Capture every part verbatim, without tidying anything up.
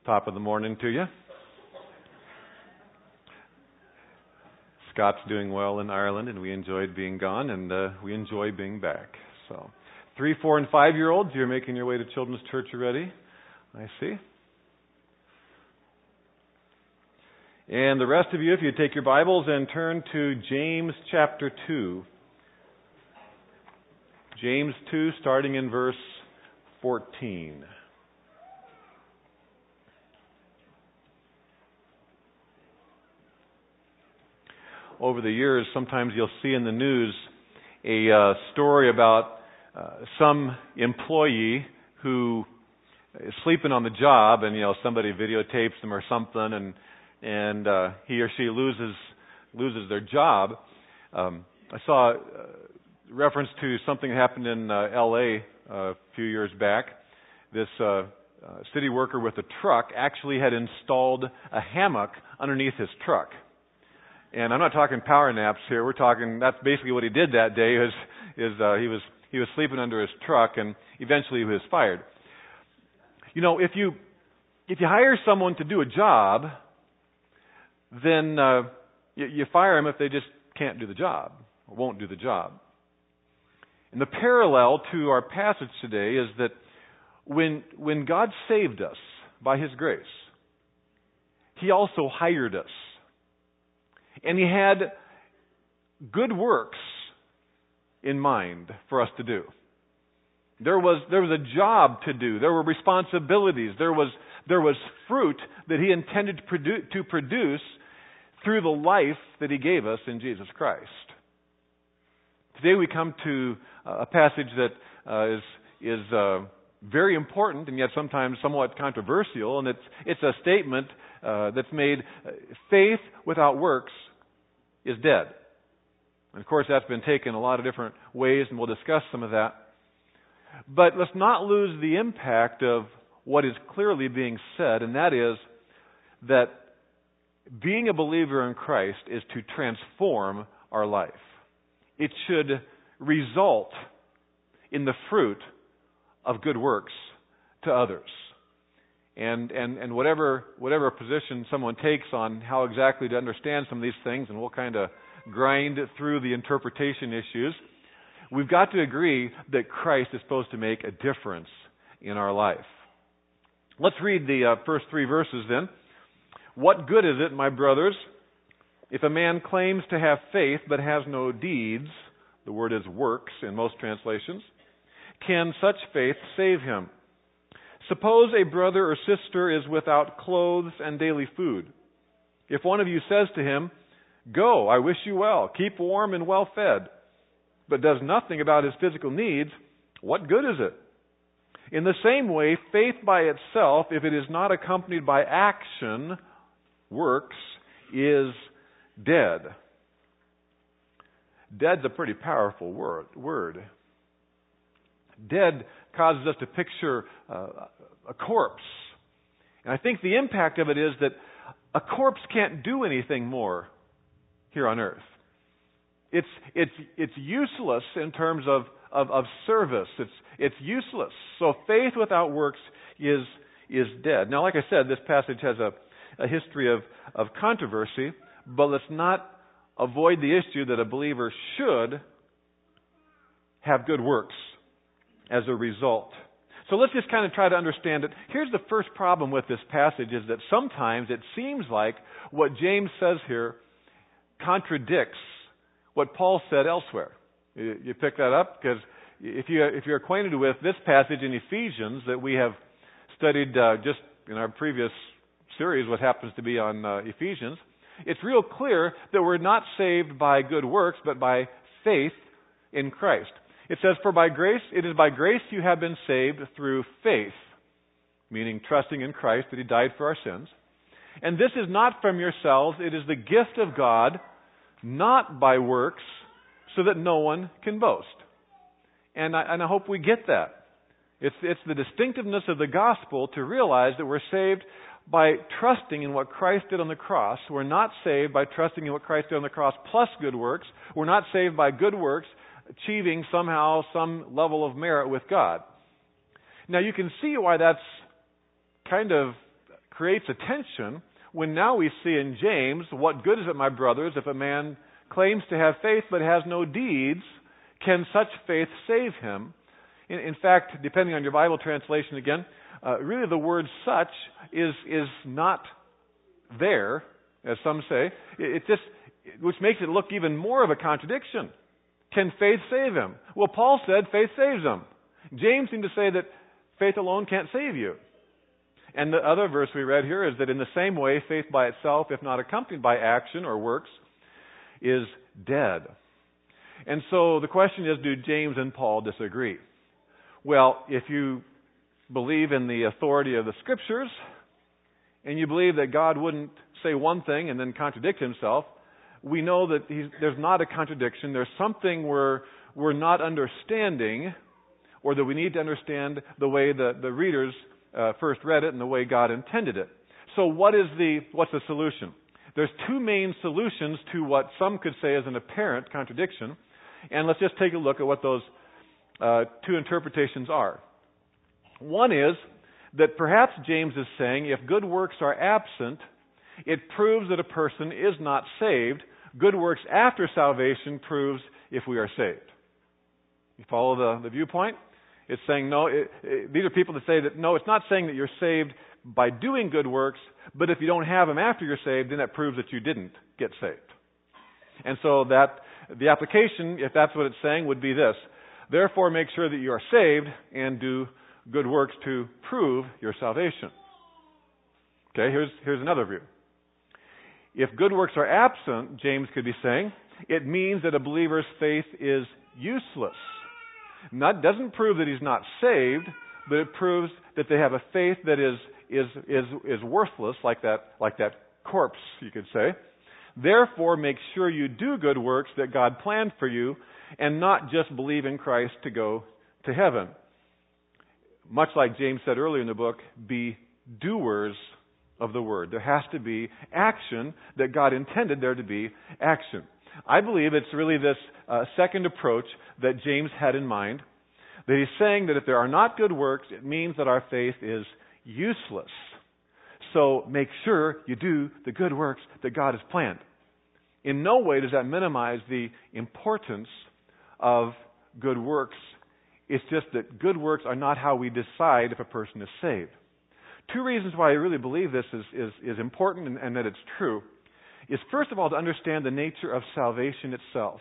Top of the morning to you. Scott's doing well in Ireland, and we enjoyed being gone, and uh, we enjoy being back. So, three, four, and five-year-olds, you're making your way to Children's Church already. I see. And the rest of you, if you take your Bibles and turn to James chapter two. James two, starting in verse fourteen. Over the years, sometimes you'll see in the news a uh, story about uh, some employee who is sleeping on the job, and you know somebody videotapes them or something, and and uh, he or she loses loses their job. Um, I saw a reference to something that happened in uh, L A uh, a few years back. This uh, uh, city worker with a truck actually had installed a hammock underneath his truck. And I'm not talking power naps here. We're talking, that's basically what he did that day is, is uh, he was he was sleeping under his truck, and eventually he was fired. You know, if you if you hire someone to do a job, then uh, you, you fire them if they just can't do the job or won't do the job. And the parallel to our passage today is that when when God saved us by His grace, He also hired us. And He had good works in mind for us to do. There was there was a job to do. There were responsibilities. There was there was fruit that He intended to produce, to produce through the life that He gave us in Jesus Christ. Today we come to a passage that uh, is is uh, very important and yet sometimes somewhat controversial, and it's it's a statement uh, that's made: faith without works is dead. And of course, that's been taken a lot of different ways, and we'll discuss some of that. But let's not lose the impact of what is clearly being said, and that is that being a believer in Christ is to transform our life. It should result in the fruit of good works to others. And and and whatever whatever position someone takes on how exactly to understand some of these things, and we'll kind of grind through the interpretation issues, we've got to agree that Christ is supposed to make a difference in our life. Let's read the uh, first three verses then. What good is it, my brothers, if a man claims to have faith but has no deeds? The word is works in most translations. Can such faith save him? Suppose a brother or sister is without clothes and daily food. If one of you says to him, "Go, I wish you well, keep warm and well fed," but does nothing about his physical needs, what good is it? In the same way, faith by itself, if it is not accompanied by action, works, is dead. Dead's a pretty powerful word. word. Dead causes us to picture uh, a corpse. And I think the impact of it is that a corpse can't do anything more here on earth. It's it's it's useless in terms of, of, of service. It's it's useless. So faith without works is is dead. Now, like I said, this passage has a, a history of, of controversy, but let's not avoid the issue that a believer should have good works as a result. So let's just kind of try to understand it. Here's the first problem with this passage is that sometimes it seems like what James says here contradicts what Paul said elsewhere. You, you pick that up? Because if, you, if you're acquainted with this passage in Ephesians that we have studied uh, just in our previous series, what happens to be on uh, Ephesians, it's real clear that we're not saved by good works, but by faith in Christ. It says, "For by grace, it is by grace you have been saved through faith," meaning trusting in Christ that He died for our sins. "And this is not from yourselves, it is the gift of God, not by works, so that no one can boast." And I, and I hope we get that. It's, it's the distinctiveness of the gospel to realize that we're saved by trusting in what Christ did on the cross. We're not saved by trusting in what Christ did on the cross plus good works. We're not saved by good works, achieving somehow some level of merit with God. Now you can see why that's kind of creates a tension when now we see in James, what good is it, my brothers, if a man claims to have faith but has no deeds? Can such faith save him? In, in fact, depending on your Bible translation again, uh, really the word such is is not there, as some say. It, it just, which makes it look even more of a contradiction. Can faith save him? Well, Paul said faith saves him. James seemed to say that faith alone can't save you. And the other verse we read here is that in the same way, faith by itself, if not accompanied by action or works, is dead. And so the question is, do James and Paul disagree? Well, if you believe in the authority of the Scriptures, and you believe that God wouldn't say one thing and then contradict himself, we know that he's, there's not a contradiction. There's something we're, we're not understanding, or that we need to understand the way the, the readers uh, first read it and the way God intended it. So what is the, what's the solution? There's two main solutions to what some could say is an apparent contradiction. And let's just take a look at what those uh, two interpretations are. One is that perhaps James is saying if good works are absent, it proves that a person is not saved. Good works after salvation proves if we are saved. You follow the, the viewpoint? It's saying no, it, it, these are people that say that no, it's not saying that you're saved by doing good works, but if you don't have them after you're saved, then that proves that you didn't get saved. And so that the application, if that's what it's saying, would be this. Therefore, make sure that you are saved and do good works to prove your salvation. Okay, here's, here's another view. If good works are absent, James could be saying, it means that a believer's faith is useless. That doesn't prove that he's not saved, but it proves that they have a faith that is is is is worthless, like that like that corpse, you could say. Therefore, make sure you do good works that God planned for you, and not just believe in Christ to go to heaven. Much like James said earlier in the book, be doers of the word. There has to be action, that God intended there to be action. I believe it's really this uh, second approach that James had in mind, that he's saying that if there are not good works, it means that our faith is useless. So make sure you do the good works that God has planned. In no way does that minimize the importance of good works. It's just that good works are not how we decide if a person is saved. Two reasons why I really believe this is, is, is important and, and that it's true is, first of all, to understand the nature of salvation itself.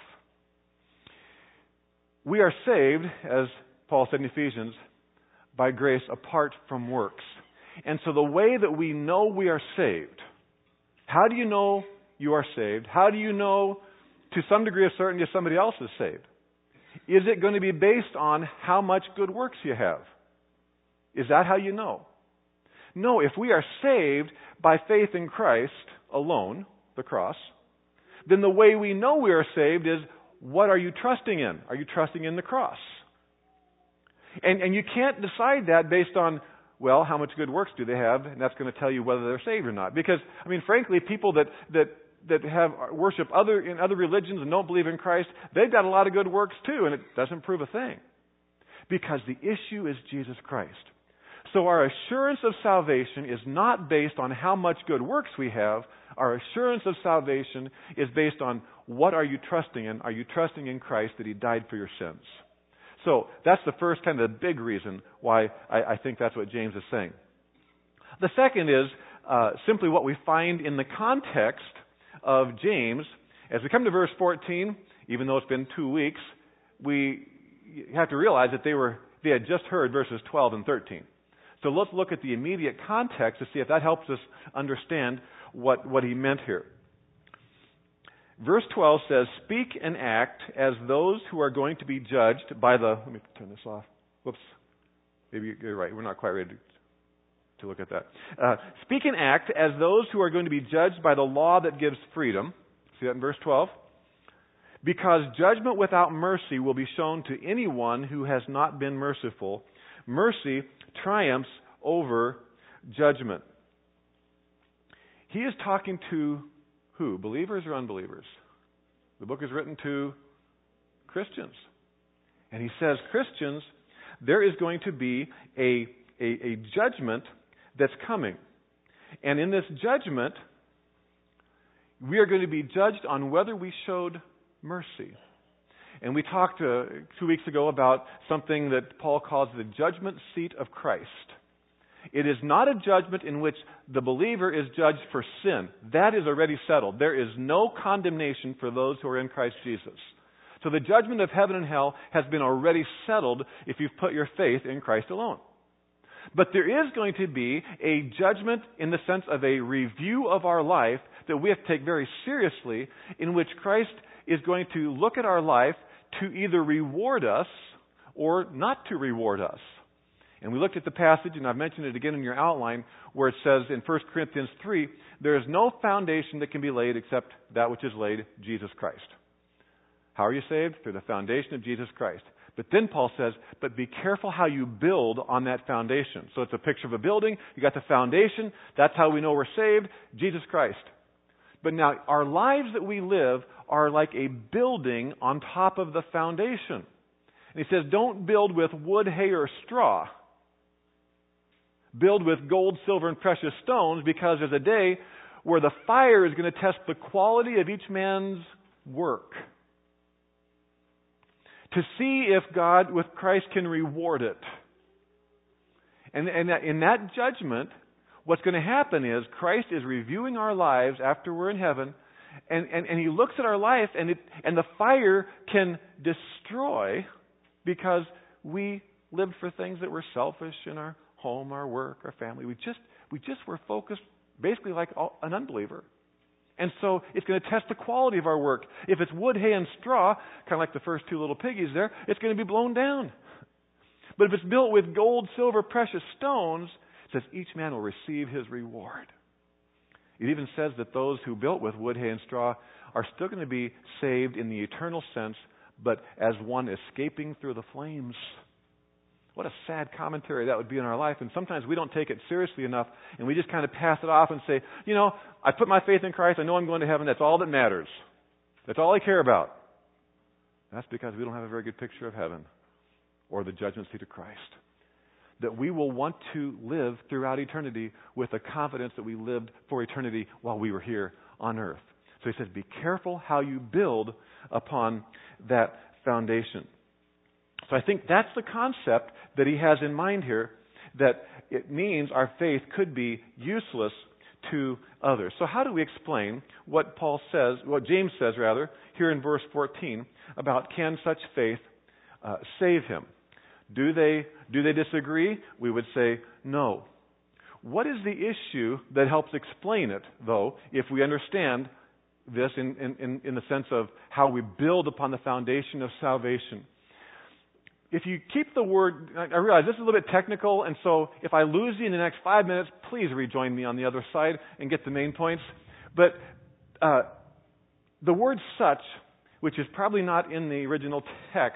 We are saved, as Paul said in Ephesians, by grace apart from works. And so the way that we know we are saved, how do you know you are saved? How do you know to some degree of certainty if somebody else is saved? Is it going to be based on how much good works you have? Is that how you know? No, if we are saved by faith in Christ alone, the cross, then the way we know we are saved is, what are you trusting in? Are you trusting in the cross? And, and you can't decide that based on, well, how much good works do they have, and that's going to tell you whether they're saved or not. Because, I mean, frankly, people that, that, that have worship other in other religions and don't believe in Christ, they've got a lot of good works too, and it doesn't prove a thing. Because the issue is Jesus Christ. So our assurance of salvation is not based on how much good works we have. Our assurance of salvation is based on, what are you trusting in? Are you trusting in Christ, that He died for your sins? So that's the first kind of the big reason why I, I think that's what James is saying. The second is uh, simply what we find in the context of James. As we come to verse fourteen, even though it's been two weeks, we have to realize that they were they had just heard verses twelve and thirteen. So let's look at the immediate context to see if that helps us understand what, what he meant here. Verse twelve says, speak and act as those who are going to be judged by the... Let me turn this off. Whoops. Maybe you're right. We're not quite ready to, to look at that. Uh, speak and act as those who are going to be judged by the law that gives freedom. See that in verse twelve? Because judgment without mercy will be shown to anyone who has not been merciful. Mercy triumphs over judgment. He is talking to who? Believers or unbelievers? The book is written to Christians. And he says, Christians, there is going to be a, a, a judgment that's coming. And in this judgment, we are going to be judged on whether we showed mercy. And we talked uh, two weeks ago about something that Paul calls the judgment seat of Christ. It is not a judgment in which the believer is judged for sin. That is already settled. There is no condemnation for those who are in Christ Jesus. So the judgment of heaven and hell has been already settled if you've put your faith in Christ alone. But there is going to be a judgment in the sense of a review of our life that we have to take very seriously, in which Christ is going to look at our life to either reward us or not to reward us. And we looked at the passage, and I've mentioned it again in your outline, where it says in First Corinthians three, there is no foundation that can be laid except that which is laid, Jesus Christ. How are you saved? Through the foundation of Jesus Christ. But then Paul says, but be careful how you build on that foundation. So it's a picture of a building. You got the foundation. That's how we know we're saved, Jesus Christ. But now, our lives that we live are like a building on top of the foundation. And he says, don't build with wood, hay, or straw. Build with gold, silver, and precious stones, because there's a day where the fire is going to test the quality of each man's work, to see if God, with Christ, can reward it. And, and in that judgment, what's going to happen is Christ is reviewing our lives after we're in heaven, and, and, and He looks at our life, and, it, and the fire can destroy because we lived for things that were selfish in our home, our work, our family. We just we just were focused basically like an unbeliever. And so it's going to test the quality of our work. If it's wood, hay, and straw, kind of like the first two little piggies there, it's going to be blown down. But if it's built with gold, silver, precious stones, it says each man will receive his reward. It even says that those who built with wood, hay, and straw are still going to be saved in the eternal sense, but as one escaping through the flames. What a sad commentary that would be in our life. And sometimes we don't take it seriously enough, and we just kind of pass it off and say, you know, I put my faith in Christ. I know I'm going to heaven. That's all that matters. That's all I care about. That's because we don't have a very good picture of heaven or the judgment seat of Christ. That we will want to live throughout eternity with the confidence that we lived for eternity while we were here on earth. So he says, be careful how you build upon that foundation. So I think that's the concept that he has in mind here, that it means our faith could be useless to others. So how do we explain what Paul says, what James says rather, here in verse fourteen, about can such faith uh, save him? Do they, do they disagree? We would say no. What is the issue that helps explain it, though, if we understand this in, in, in the sense of how we build upon the foundation of salvation? If you keep the word, I realize this is a little bit technical, and so if I lose you in the next five minutes, please rejoin me on the other side and get the main points. But uh, the word such, which is probably not in the original text,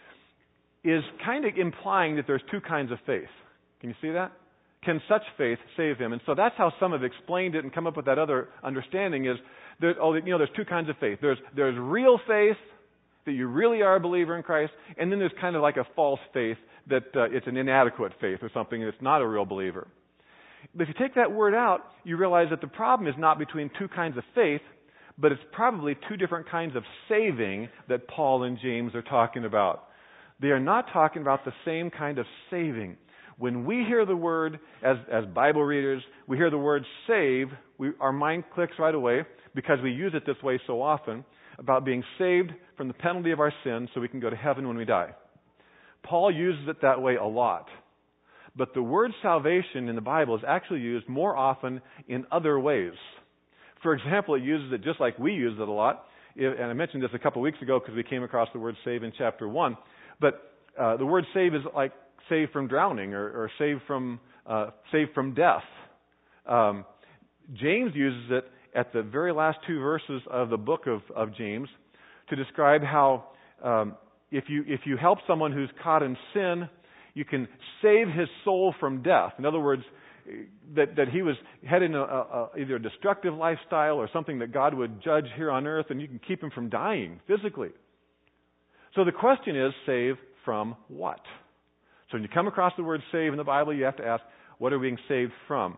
is kind of implying that there's two kinds of faith. Can you see that? Can such faith save him? And so that's how some have explained it and come up with that other understanding is, there, oh, you know, there's two kinds of faith. There's, there's real faith, that you really are a believer in Christ, and then there's kind of like a false faith that uh, it's an inadequate faith or something that's not a real believer. But if you take that word out, you realize that the problem is not between two kinds of faith, but it's probably two different kinds of saving that Paul and James are talking about. They are not talking about the same kind of saving. When we hear the word, as, as Bible readers, we hear the word save, we, our mind clicks right away because we use it this way so often, about being saved from the penalty of our sin so we can go to heaven when we die. Paul uses it that way a lot. But the word salvation in the Bible is actually used more often in other ways. For example, it uses it just like we use it a lot. And I mentioned this a couple weeks ago because we came across the word save in chapter one. But uh, the word save is like save from drowning or, or save from uh, save from death. Um, James uses it at the very last two verses of the book of, of James to describe how um, if you if you help someone who's caught in sin, you can save his soul from death. In other words, that, that he was heading a, a, a, either a destructive lifestyle or something that God would judge here on earth, and you can keep him from dying physically. So the question is, save from what? So when you come across the word save in the Bible, you have to ask, what are we being saved from?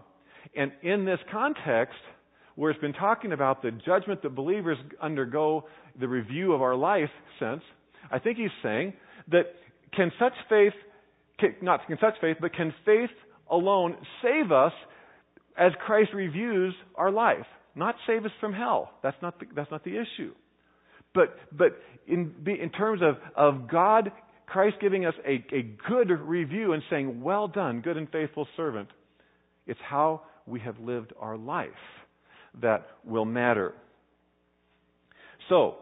And in this context, where it's been talking about the judgment that believers undergo, the review of our life sense, I think he's saying that can such faith, can, not can such faith, but can faith alone save us as Christ reviews our life? Not save us from hell. That's not the, that's not the issue. But but in in terms of, of God, Christ giving us a, a good review and saying, well done, good and faithful servant, it's how we have lived our life that will matter. So,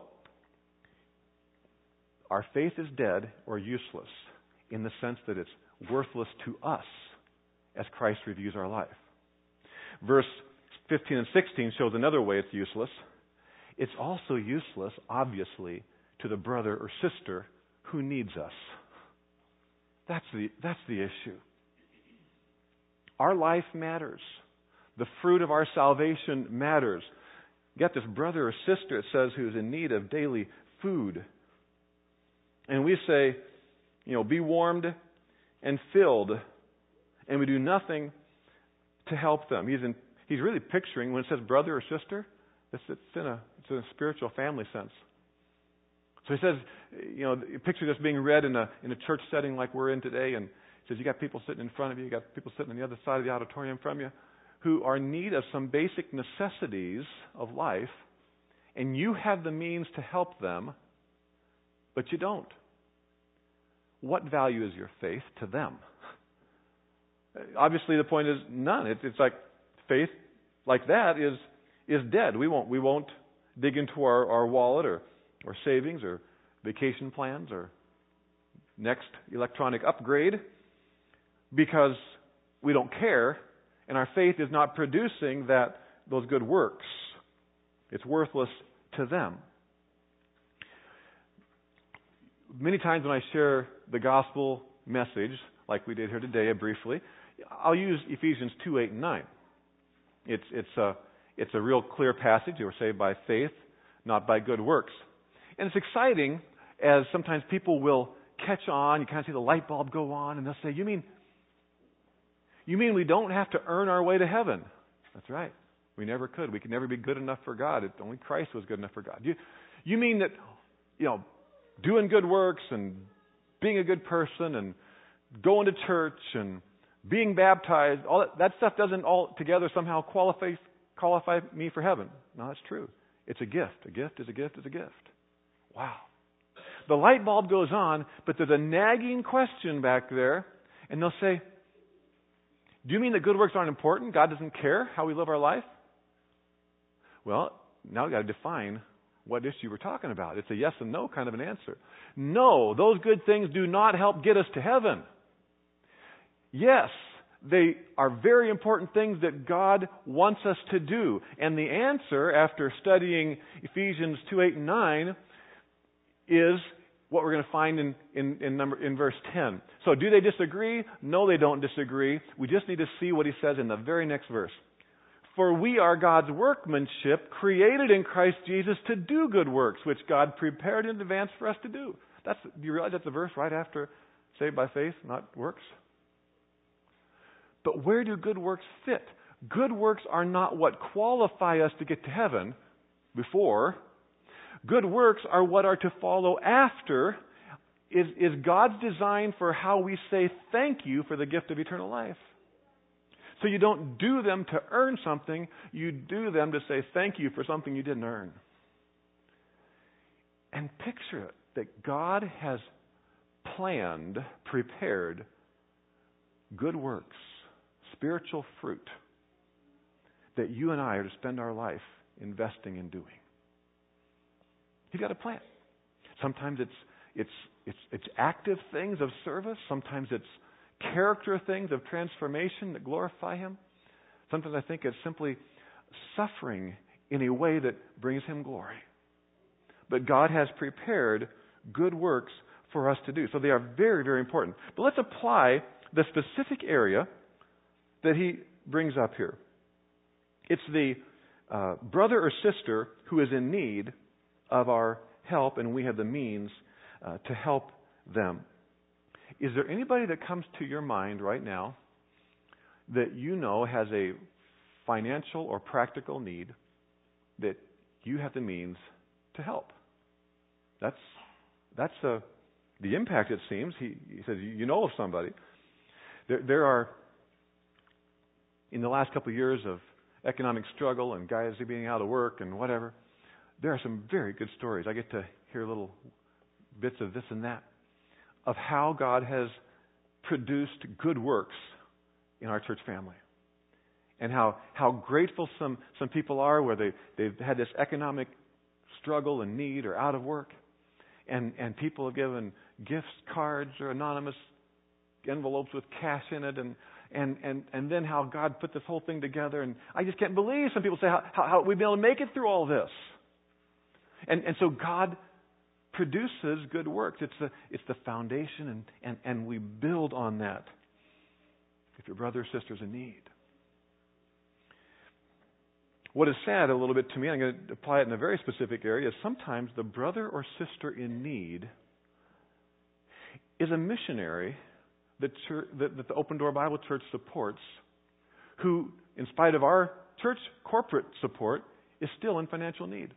our faith is dead or useless in the sense that it's worthless to us as Christ reviews our life. Verse fifteen and sixteen shows another way it's useless. It's also useless, obviously, to the brother or sister who needs us. That's the, that's the issue. Our life matters. The fruit of our salvation matters. You got this brother or sister, it says, who's in need of daily food. And we say, you know, be warmed and filled, and we do nothing to help them. He's in, he's really picturing, when it says brother or sister, it's, it's, in a, it's in a spiritual family sense. So he says, you know, picture this being read in a in a church setting like we're in today, and he says you got people sitting in front of you, you got people sitting on the other side of the auditorium from you, who are in need of some basic necessities of life, and you have the means to help them, but you don't. What value is your faith to them? Obviously, the point is none. It, it's like faith like that is is dead. We won't we won't dig into our, our wallet or, or savings or vacation plans or next electronic upgrade because we don't care, and our faith is not producing that those good works. It's worthless to them. Many times when I share the gospel message, like we did here today briefly, I'll use Ephesians two, eight, and nine. It's it's a it's a real clear passage. You were saved by faith, not by good works. And it's exciting as sometimes people will catch on. You kind of see the light bulb go on, and they'll say, "You mean, you mean we don't have to earn our way to heaven?" That's right. We never could. We could never be good enough for God. It, only Christ was good enough for God. You, you mean that, you know, doing good works and being a good person and going to church and being baptized, all that, that stuff doesn't all together somehow qualify qualify me for heaven? No, that's true. It's a gift. A gift is a gift is a gift. Wow. The light bulb goes on, but there's a nagging question back there, and they'll say, "Do you mean that good works aren't important? God doesn't care how we live our life?" Well, now we've got to define what issue we're talking about. It's a yes and no kind of an answer. No, those good things do not help get us to heaven. Yes, they are very important things that God wants us to do. And the answer, after studying Ephesians two, eight, and nine, is what we're going to find in, in, in, number, in verse ten. So do they disagree? No, they don't disagree. We just need to see what he says in the very next verse. For we are God's workmanship, created in Christ Jesus to do good works, which God prepared in advance for us to do. That's, do you realize that's a verse right after saved by faith, not works? But where do good works fit? Good works are not what qualify us to get to heaven before. Good works are what are to follow after, is, is God's design for how we say thank you for the gift of eternal life. So you don't do them to earn something, you do them to say thank you for something you didn't earn. And picture it, that God has planned, prepared good works, spiritual fruit, that you and I are to spend our life investing in doing. You've got a plan. Sometimes it's it's it's it's active things of service. Sometimes it's character things of transformation that glorify Him. Sometimes I think it's simply suffering in a way that brings Him glory. But God has prepared good works for us to do. So they are very, very important. But let's apply the specific area that he brings up here. It's the uh, brother or sister who is in need of our help, and we have the means uh, to help them. Is there anybody that comes to your mind right now that you know has a financial or practical need that you have the means to help. That's that's uh, the impact, it seems. He, he says, you know of somebody. There, there are, in the last couple of years of economic struggle and guys being out of work and whatever, there are some very good stories. I get to hear little bits of this and that, of how God has produced good works in our church family. And how, how grateful some, some people are where they, they've had this economic struggle and need or out of work. And, and people have given gifts, cards, or anonymous envelopes with cash in it. And, and, and, and then how God put this whole thing together. And I just can't believe some people say how, how, how we've been able to make it through all this. And, and so God produces good works. It's the, it's the foundation, and, and, and we build on that. If your brother or sister is in need. What is sad a little bit to me, I'm going to apply it in a very specific area, is sometimes the brother or sister in need is a missionary that, church, that, that the Open Door Bible Church supports, who, in spite of our church corporate support, is still in financial need.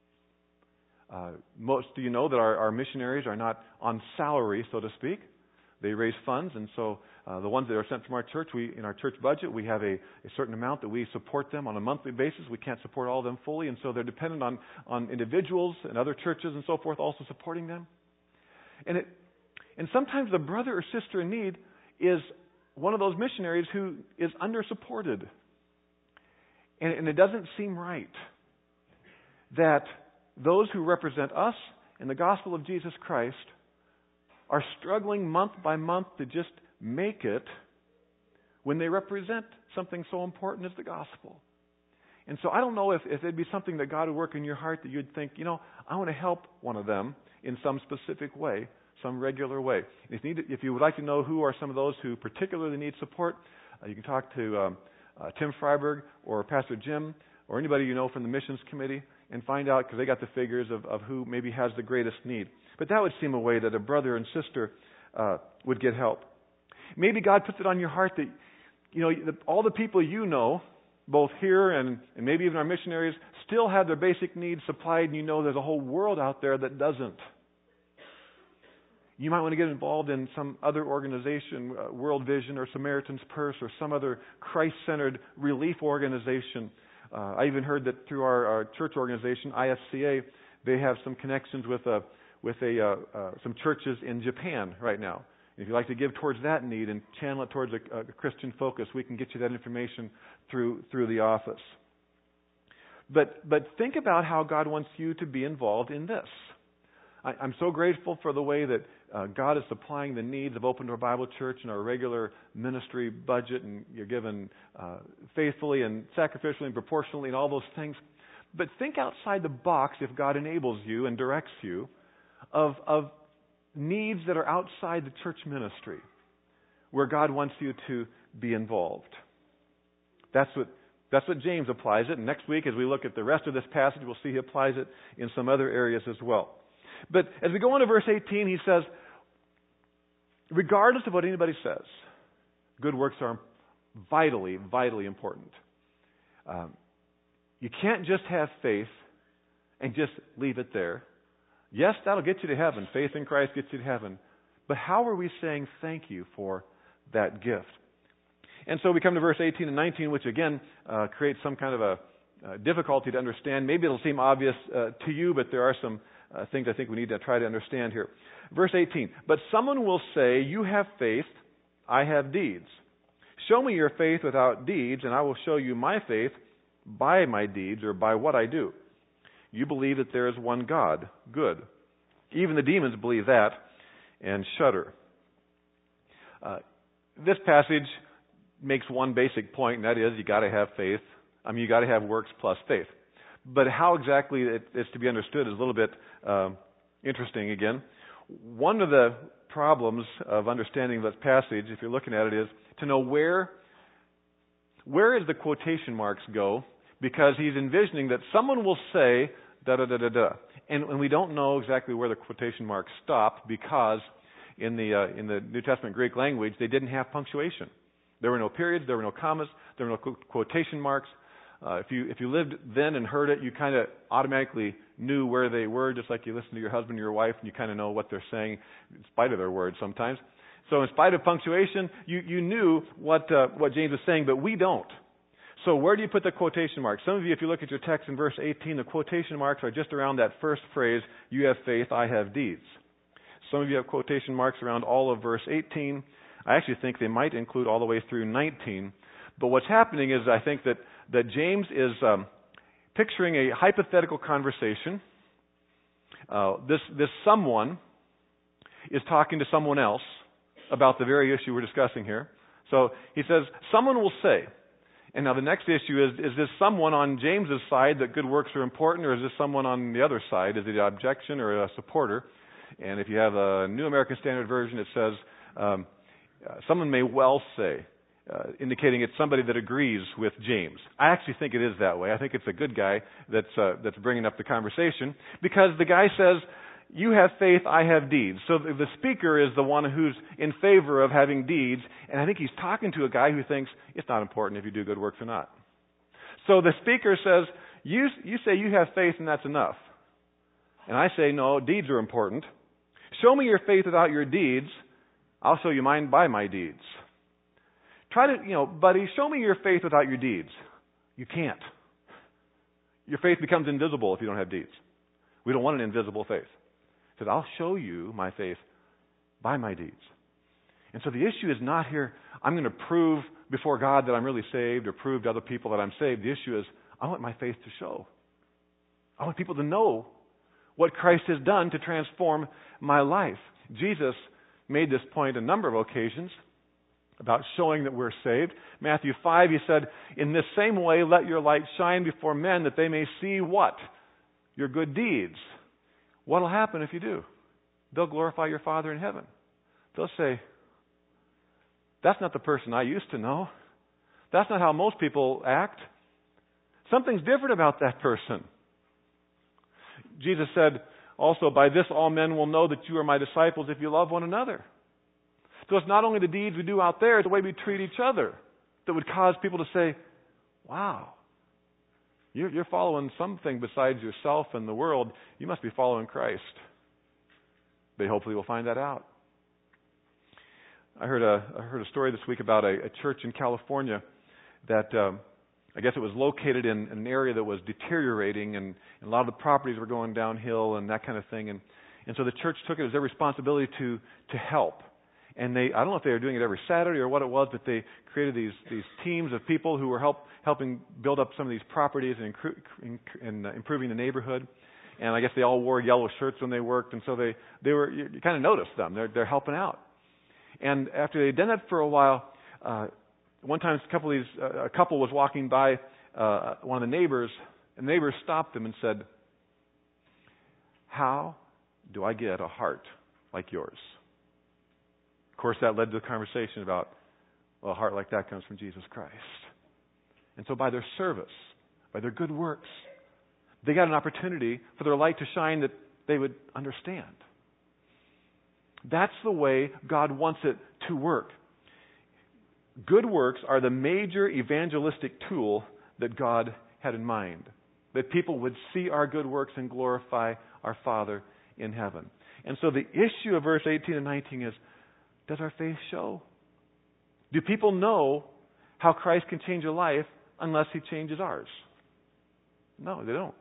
Uh, most of you know that our, our missionaries are not on salary, so to speak. They raise funds, and so uh, the ones that are sent from our church, we in our church budget, we have a, a certain amount that we support them on a monthly basis. We can't support all of them fully, and so they're dependent on, on individuals and other churches and so forth also supporting them. And it, and sometimes the brother or sister in need is one of those missionaries who is under-supported. And, and it doesn't seem right that those who represent us in the gospel of Jesus Christ are struggling month by month to just make it when they represent something so important as the gospel. And so I don't know if, if it'd be something that God would work in your heart that you'd think, you know, I want to help one of them in some specific way, some regular way. If you, need to, if you would like to know who are some of those who particularly need support, uh, you can talk to um, uh, Tim Freiberg or Pastor Jim or anybody you know from the missions committee and find out, because they got the figures of, of who maybe has the greatest need. But that would seem a way that a brother and sister uh, would get help. Maybe God puts it on your heart that, you know, the, all the people you know, both here and, and maybe even our missionaries, still have their basic needs supplied, and you know there's a whole world out there that doesn't. You might want to get involved in some other organization, uh, World Vision or Samaritan's Purse or some other Christ-centered relief organization. Uh, I even heard that through our, our church organization, I F C A, they have some connections with a, with a, uh, uh, some churches in Japan right now. If you'd like to give towards that need and channel it towards a, a Christian focus, we can get you that information through through the office. But but think about how God wants you to be involved in this. I, I'm so grateful for the way that uh, God is supplying the needs of Open Door Bible Church and our regular ministry budget, and you're given uh, faithfully and sacrificially and proportionally and all those things. But think outside the box, if God enables you and directs you, of of needs that are outside the church ministry, where God wants you to be involved. That's what that's what James applies it. And next week, as we look at the rest of this passage, we'll see he applies it in some other areas as well. But as we go into verse eighteen, he says, regardless of what anybody says, good works are vitally, vitally important. Um, you can't just have faith and just leave it there. Yes, that'll get you to heaven. Faith in Christ gets you to heaven. But how are we saying thank you for that gift? And so we come to verse eighteen and nineteen, which again uh, creates some kind of a uh, difficulty to understand. Maybe it'll seem obvious uh, to you, but there are some uh, things I think we need to try to understand here. Verse eighteen, but someone will say, you have faith, I have deeds. Show me your faith without deeds, and I will show you my faith by my deeds, or by what I do. You believe that there is one God. Good. Even the demons believe that and shudder. Uh, this passage makes one basic point, and that is you got to have faith. I mean, you got to have works plus faith. But how exactly it is to be understood is a little bit uh, interesting again. One of the problems of understanding this passage, if you're looking at it, is to know where where is the quotation marks go, because he's envisioning that someone will say da da da da da, and, and we don't know exactly where the quotation marks stop, because in the uh, in the New Testament Greek language they didn't have punctuation. There were no periods, there were no commas, there were no qu- quotation marks. Uh, if you if you lived then and heard it, you kind of automatically knew where they were, just like you listen to your husband or your wife, and you kind of know what they're saying in spite of their words sometimes. So in spite of punctuation, you, you knew what uh, what James was saying, but we don't. So where do you put the quotation marks? Some of you, if you look at your text in verse eighteen, the quotation marks are just around that first phrase, you have faith, I have deeds. Some of you have quotation marks around all of verse eighteen. I actually think they might include all the way through nineteen. But what's happening is I think that, that James is um, picturing a hypothetical conversation. Uh, this, this someone is talking to someone else about the very issue we're discussing here. So he says, someone will say, and now the next issue is, is this someone on James's side that good works are important, or is this someone on the other side? Is it an objection or a supporter? And if you have a New American Standard Version, it says, um, uh, someone may well say, uh, indicating it's somebody that agrees with James. I actually think it is that way. I think it's a good guy that's uh, that's bringing up the conversation, because the guy says, you have faith, I have deeds. So the, the speaker is the one who's in favor of having deeds, and I think he's talking to a guy who thinks it's not important if you do good works or not. So the speaker says, you, you say you have faith and that's enough. And I say, no, deeds are important. Show me your faith without your deeds. I'll show you mine by my deeds. Try to, you know, buddy, show me your faith without your deeds. You can't. Your faith becomes invisible if you don't have deeds. We don't want an invisible faith. He says, I'll show you my faith by my deeds. And so the issue is not here, I'm going to prove before God that I'm really saved or prove to other people that I'm saved. The issue is, I want my faith to show. I want people to know what Christ has done to transform my life. Jesus made this point a number of occasions about showing that we're saved. Matthew five, he said, in this same way, let your light shine before men that they may see what? Your good deeds. What will happen if you do? They'll glorify your Father in heaven. They'll say, that's not the person I used to know. That's not how most people act. Something's different about that person. Jesus said, also, by this all men will know that you are my disciples if you love one another. So it's not only the deeds we do out there, it's the way we treat each other that would cause people to say, wow, you're, you're following something besides yourself and the world. You must be following Christ. They hopefully will find that out. I heard a, I heard a story this week about a, a church in California that um, I guess it was located in an area that was deteriorating, and, and a lot of the properties were going downhill and that kind of thing. And, and so the church took it as their responsibility to, to help. And they, I don't know if they were doing it every Saturday or what it was, but they created these, these teams of people who were help, helping build up some of these properties and, incru- and uh, improving the neighborhood. And I guess they all wore yellow shirts when they worked, and so they, they were, you, you kind of noticed them. They're, they're helping out. And after they'd done that for a while, uh, one time a couple of these, uh, a couple was walking by uh, one of the neighbors, and the neighbor stopped them and said, how do I get a heart like yours? Of course, that led to a conversation about, well, a heart like that comes from Jesus Christ. And so by their service, by their good works, they got an opportunity for their light to shine that they would understand. That's the way God wants it to work. Good works are the major evangelistic tool that God had in mind. That people would see our good works and glorify our Father in heaven. And so the issue of verse eighteen and nineteen is, does our faith show? Do people know how Christ can change a life unless He changes ours? No, they don't.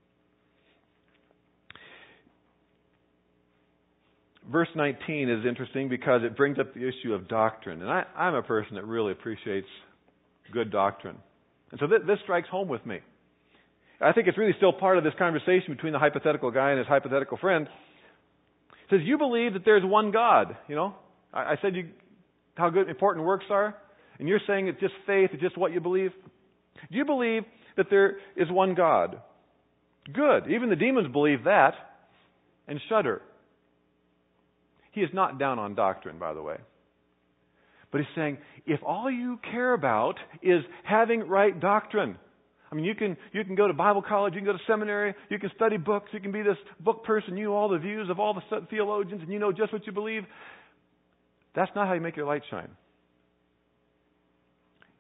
Verse nineteen is interesting because it brings up the issue of doctrine. And I, I'm a person that really appreciates good doctrine. And so th- this strikes home with me. I think it's really still part of this conversation between the hypothetical guy and his hypothetical friend. It says, you believe that there's one God. You know, I, I said you how good important works are. And you're saying it's just faith, it's just what you believe. Do you believe that there is one God? Good. Even the demons believe that and shudder. He is not down on doctrine, by the way. But he's saying, if all you care about is having right doctrine, I mean, you can you can go to Bible college, you can go to seminary, you can study books, you can be this book person, you know all the views of all the theologians, and you know just what you believe. That's not how you make your light shine.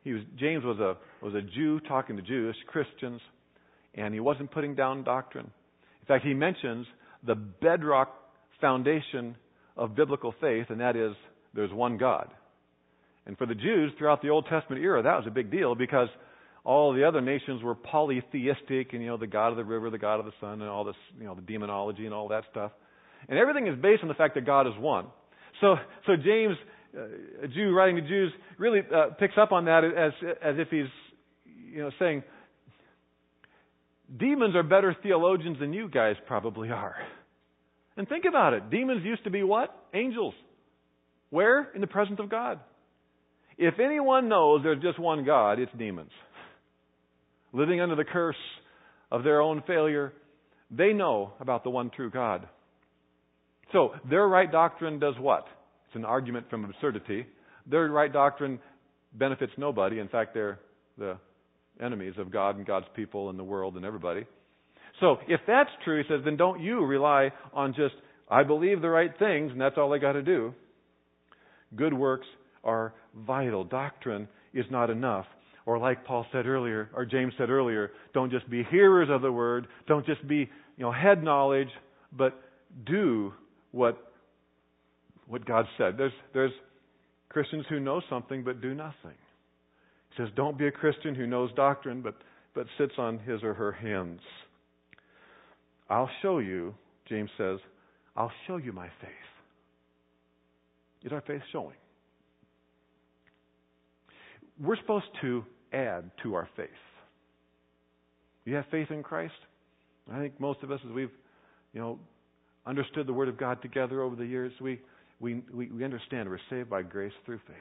he was James was a was a Jew talking to Jewish Christians, and he wasn't putting down doctrine. In fact, he mentions the bedrock foundation of biblical faith, and that is there's one God. And for the Jews throughout the Old Testament era, that was a big deal because all the other nations were polytheistic, and you know, the god of the river, the god of the sun, and all this, you know, the demonology and all that stuff. And everything is based on the fact that God is one. So, so James, uh, a Jew writing to Jews, really uh, picks up on that as as if he's, you know, saying, demons are better theologians than you guys probably are. And think about it. Demons used to be what? Angels. Where? In the presence of God. If anyone knows there's just one God, it's demons. Living under the curse of their own failure, they know about the one true God. So, their right doctrine does what? It's an argument from absurdity. Their right doctrine benefits nobody. In fact, they're the enemies of God and God's people and the world and everybody. So, if that's true, he says, then don't you rely on just, I believe the right things and that's all I got to do. Good works are vital. Doctrine is not enough. Or like Paul said earlier, or James said earlier, don't just be hearers of the word, don't just be, you know, head knowledge, but do what what God said. There's there's Christians who know something but do nothing. He says, don't be a Christian who knows doctrine but, but sits on his or her hands. I'll show you, James says, I'll show you my faith. Is our faith showing? We're supposed to add to our faith. You have faith in Christ? I think most of us, as we've, you know, understood the Word of God together over the years, we we we, we understand we're saved by grace through faith.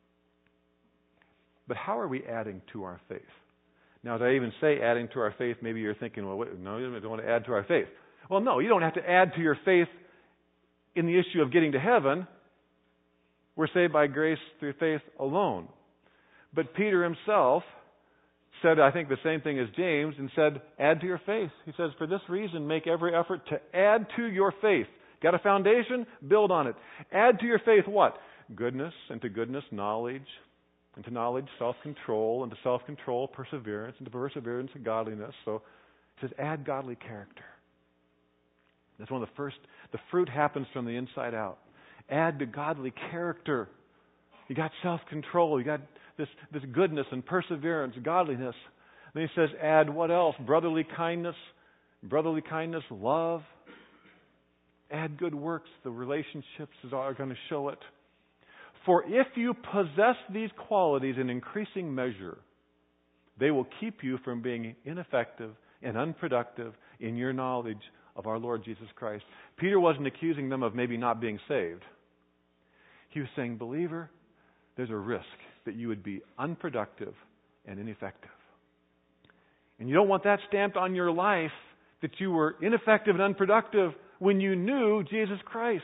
But how are we adding to our faith? Now, as I even say adding to our faith, maybe you're thinking, well, wait, no, you don't want to add to our faith. Well, no, you don't have to add to your faith in the issue of getting to heaven. We're saved by grace through faith alone. But Peter himself said, I think, the same thing as James, and said, add to your faith. He says, for this reason, make every effort to add to your faith. Got a foundation? Build on it. Add to your faith what? Goodness, and to goodness, knowledge, and to knowledge, self-control, and to self-control, perseverance, and to perseverance, godliness. So he says, add godly character. That's one of the first, the fruit happens from the inside out. Add to godly character. You got self-control. You got this, this goodness and perseverance, godliness. Then he says, add what else? Brotherly kindness. Brotherly kindness, love. Add good works. The relationships are going to show it. For if you possess these qualities in increasing measure, they will keep you from being ineffective and unproductive in your knowledge of our Lord Jesus Christ. Peter wasn't accusing them of maybe not being saved. He was saying, believer, there's a risk that you would be unproductive and ineffective. And you don't want that stamped on your life that you were ineffective and unproductive when you knew Jesus Christ.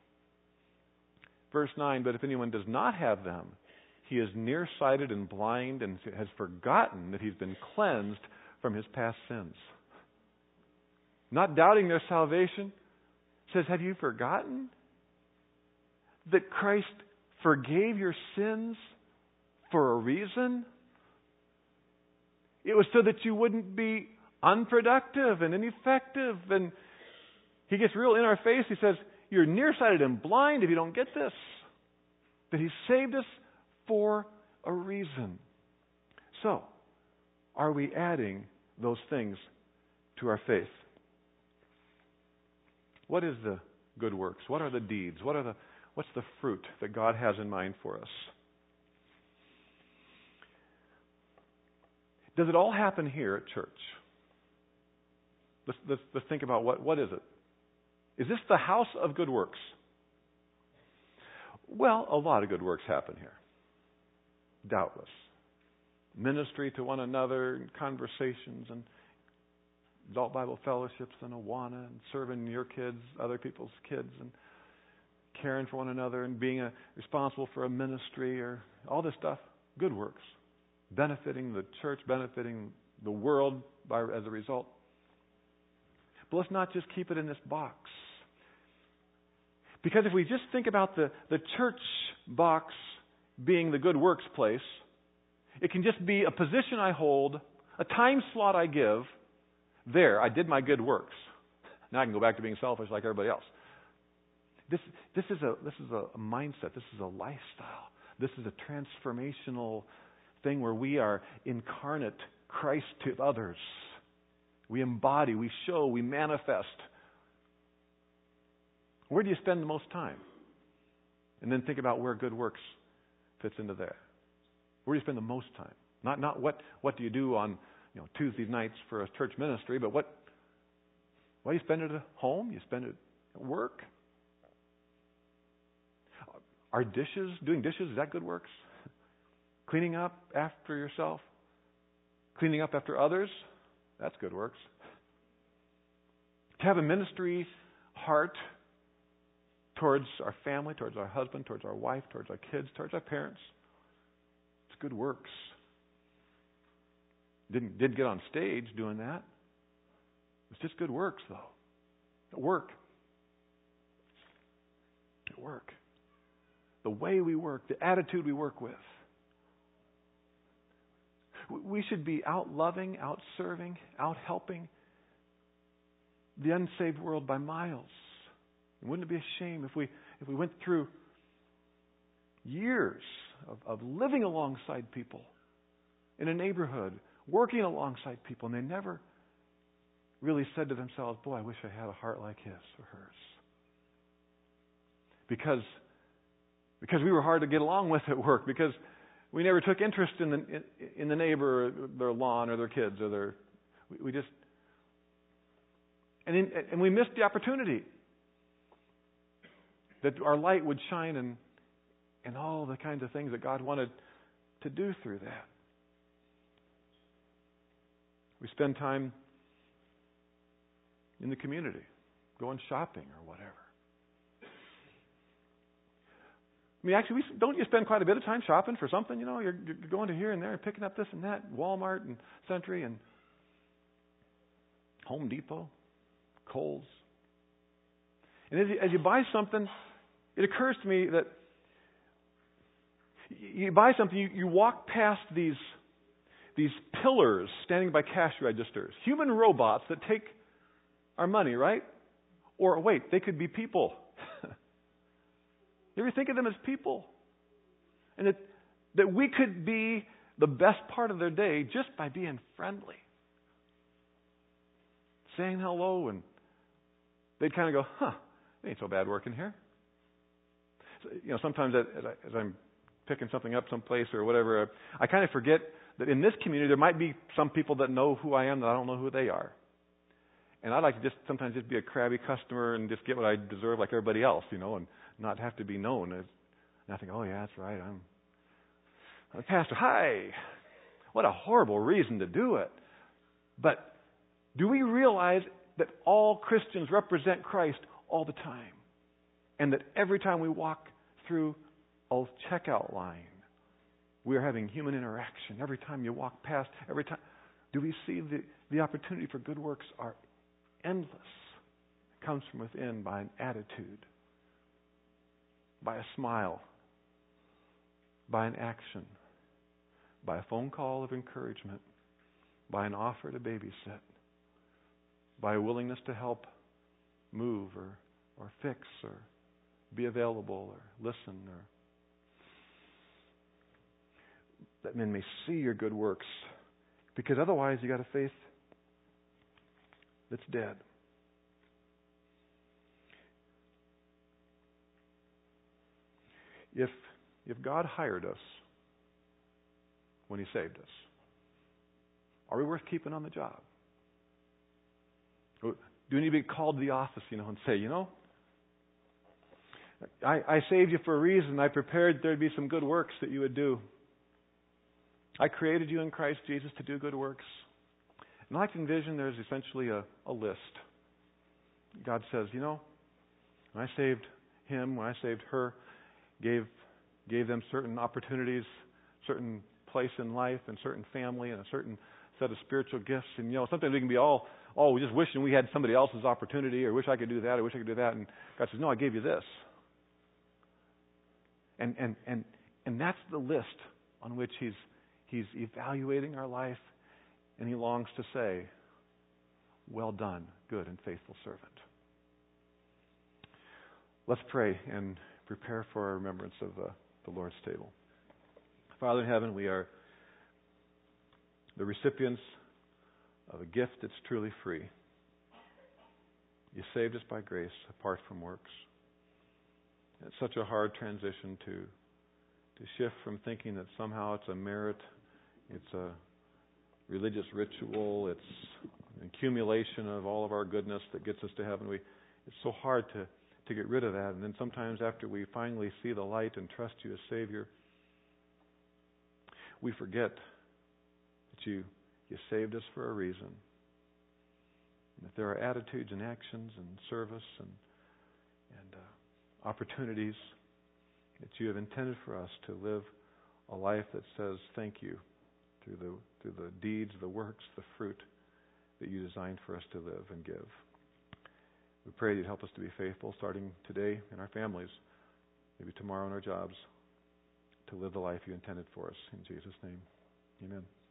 Verse nine, but if anyone does not have them, he is nearsighted and blind and has forgotten that he's been cleansed from his past sins. Not doubting their salvation, says, have you forgotten that Christ forgave your sins for a reason? It was so that you wouldn't be unproductive and ineffective. And he gets real in our face. He says, you're nearsighted and blind if you don't get this. That he saved us for a reason. So, are we adding those things to our faith? What is the good works? What are the deeds? What are the what's the fruit that God has in mind for us? Does it all happen here at church? Let's, let's, let's think about what, what is it? Is this the house of good works? Well, a lot of good works happen here. Doubtless. Ministry to one another, and conversations, and adult Bible fellowships, and Awana, and serving your kids, other people's kids, and caring for one another, and being a, responsible for a ministry, or all this stuff. Good works. Benefiting the church, benefiting the world by, as a result. But let's not just keep it in this box. Because if we just think about the, the church box being the good works place, It can just be a position I hold, a time slot I give. There, I did my good works. Now I can go back to being selfish like everybody else. This, this is a this is a mindset. This is a lifestyle. This is a transformational thing where we are incarnate Christ to others. We embody, we show, we manifest. Where do you spend the most time? And then think about where good works fits into there. Where do you spend the most time? Not not what what do you do on you know Tuesday nights for a church ministry, but what why do you spend it at home? You spend it at work. Are dishes, doing dishes, is that good works? Cleaning up after yourself? Cleaning up after others? That's good works. To have a ministry heart towards our family, towards our husband, towards our wife, towards our kids, towards our parents, it's good works. Didn't didn't get on stage doing that. It's just good works, though. At work. At work. The way we work, the attitude we work with. We should be out loving, out serving, out helping the unsaved world by miles. Wouldn't it be a shame if we if we went through years of, of living alongside people in a neighborhood, working alongside people, and they never really said to themselves, boy, I wish I had a heart like his or hers. Because Because we were hard to get along with at work. Because we never took interest in the in, in the neighbor, or their lawn, or their kids, or their. We, we just and in, and we missed the opportunity that our light would shine in in all the kinds of things that God wanted to do through that. We spend time in the community, going shopping or whatever. I mean, actually, we, don't you spend quite a bit of time shopping for something? You know, you're, you're going to here and there and picking up this and that, Walmart and Sentry and Home Depot, Kohl's. And as you, as you buy something, it occurs to me that you buy something, you, you walk past these these pillars standing by cash registers, human robots that take our money, right? Or wait, they could be people. You ever think of them as people? And that, that we could be the best part of their day just by being friendly. Saying hello, and they'd kind of go, huh, it ain't so bad working here. So, you know, sometimes as, I, as I'm picking something up someplace or whatever, I kind of forget that in this community there might be some people that know who I am that I don't know who they are. And I'd like to just sometimes just be a crabby customer and just get what I deserve like everybody else, you know, and not have to be known. And I think, oh yeah, that's right. I'm, I'm a pastor. Hi. What a horrible reason to do it. But do we realize that all Christians represent Christ all the time? And that every time we walk through a checkout line, we are having human interaction. Every time you walk past, every time. Do we see the, the opportunity for good works are endless? It comes from within by an attitude, by a smile, by an action, by a phone call of encouragement, by an offer to babysit, by a willingness to help move or, or fix or be available or listen, or that men may see your good works, because otherwise you got a faith that's dead. If if God hired us when He saved us, are we worth keeping on the job? Do we need to be called to the office, you know, and say, you know, I, I saved you for a reason. I prepared there'd be some good works that you would do. I created you in Christ Jesus to do good works. And I like to envision there's essentially a, a list. God says, you know, when I saved him, when I saved her, gave gave them certain opportunities, certain place in life, and certain family, and a certain set of spiritual gifts. And you know, sometimes we can be all, oh, we're just wishing we had somebody else's opportunity, or wish I could do that, or wish I could do that. And God says, no, I gave you this. And and and and that's the list on which He's He's evaluating our life, and He longs to say, well done, good and faithful servant. Let's pray and prepare for our remembrance of uh, the Lord's table. Father in heaven, we are the recipients of a gift that's truly free. You saved us by grace, apart from works. It's such a hard transition to to shift from thinking that somehow it's a merit, it's a religious ritual, it's an accumulation of all of our goodness that gets us to heaven. We, it's so hard to, to get rid of that. And then sometimes after we finally see the light and trust You as Savior, we forget that You, you saved us for a reason. And that there are attitudes and actions and service and, and uh, opportunities that You have intended for us to live a life that says thank You through the through the deeds, the works, the fruit that You designed for us to live and give. We pray You'd help us to be faithful starting today in our families, maybe tomorrow in our jobs, to live the life You intended for us. In Jesus' name, amen.